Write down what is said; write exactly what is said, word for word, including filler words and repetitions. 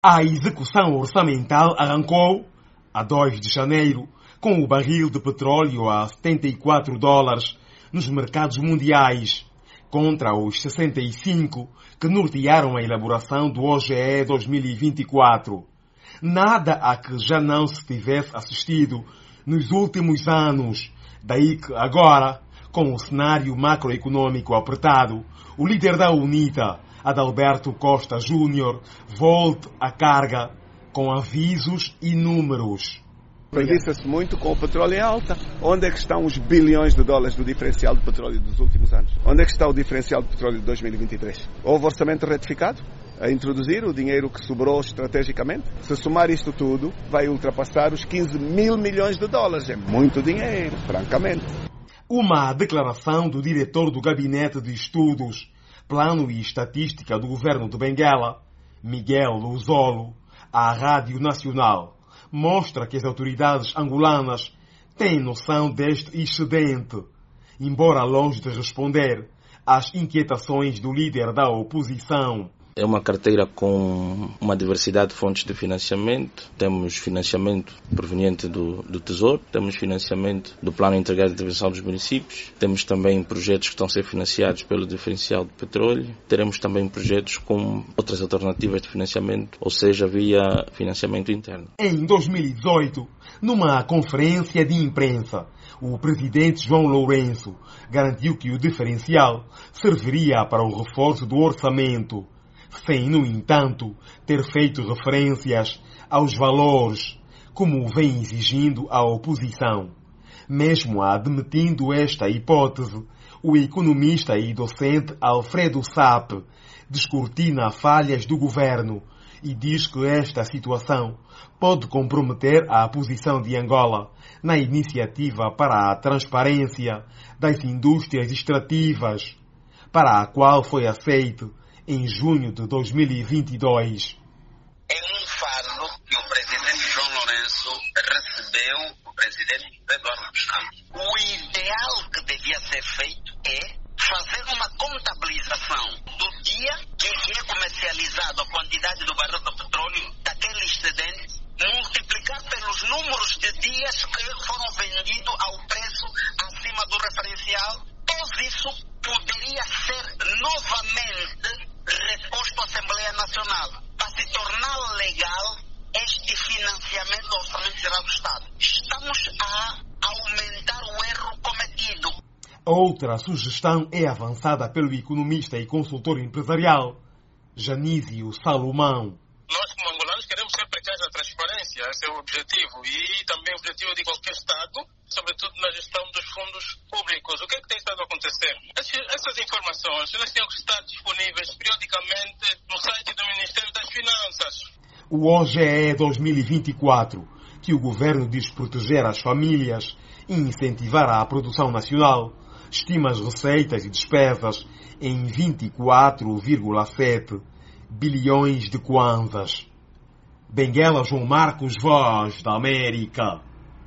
A execução orçamental arrancou a dois de janeiro, com o barril de petróleo a setenta e quatro dólares nos mercados mundiais, contra os sessenta e cinco que nortearam a elaboração do O G E dois mil e vinte e quatro. Nada a que já não se tivesse assistido nos últimos anos. Daí que agora, com o cenário macroeconômico apertado, o líder da UNITA, Adalberto Costa Júnior, volte à carga com avisos e números. Prediça-se muito com o petróleo em alta. Onde é que estão os bilhões de dólares do diferencial de petróleo dos últimos anos? Onde é que está o diferencial de petróleo de dois mil e vinte e três? Houve orçamento retificado a introduzir o dinheiro que sobrou estrategicamente? Se somar isto tudo, vai ultrapassar os quinze mil milhões de dólares. É muito dinheiro, francamente. Uma declaração do diretor do Gabinete de Estudos, Plano e Estatística do Governo de Benguela, Miguel Luzolo, à Rádio Nacional, mostra que as autoridades angolanas têm noção deste excedente, embora longe de responder às inquietações do líder da oposição. É uma carteira com uma diversidade de fontes de financiamento. Temos financiamento proveniente do, do Tesouro, temos financiamento do Plano Integrado de Intervenção dos Municípios, temos também projetos que estão a ser financiados pelo diferencial de petróleo, teremos também projetos com outras alternativas de financiamento, ou seja, via financiamento interno. Em dois mil e dezoito, numa conferência de imprensa, o presidente João Lourenço garantiu que o diferencial serviria para o reforço do orçamento, sem, no entanto, ter feito referências aos valores, como vem exigindo a oposição. Mesmo admitindo esta hipótese, o economista e docente Alfredo Sapp descortina falhas do governo e diz que esta situação pode comprometer a posição de Angola na iniciativa para a transparência das indústrias extrativas, para a qual foi aceito em junho de dois mil e vinte e dois. É um fardo que o presidente João Lourenço recebeu do presidente Eduardo dos Santos. O ideal que devia ser feito é fazer uma contabilização do dia que é comercializado a quantidade do barril de petróleo daquele excedente, multiplicar pelos números de dias que foram vendidos ao preço acima do referencial. Tudo isso poderia ser novamente reposto à Assembleia Nacional para se tornar legal este financiamento do Orçamento Geral do Estado. Estamos a aumentar o erro cometido. Outra sugestão é avançada pelo economista e consultor empresarial Janísio Salomão. Nós, como angolanos, queremos ser precaros na transparência, esse é o objetivo, e também o objetivo de qualquer Estado, sobretudo na gestão dos fundos públicos. O que é que tem estado a acontecer? Essas informações, elas têm que estar disponíveis periodicamente no site do Ministério das Finanças. O O G E dois mil e vinte e quatro, que o governo diz proteger as famílias e incentivar a produção nacional, estima as receitas e despesas em vinte e quatro vírgula sete bilhões de kwanzas. Benguela, João Marcos, Voz da América.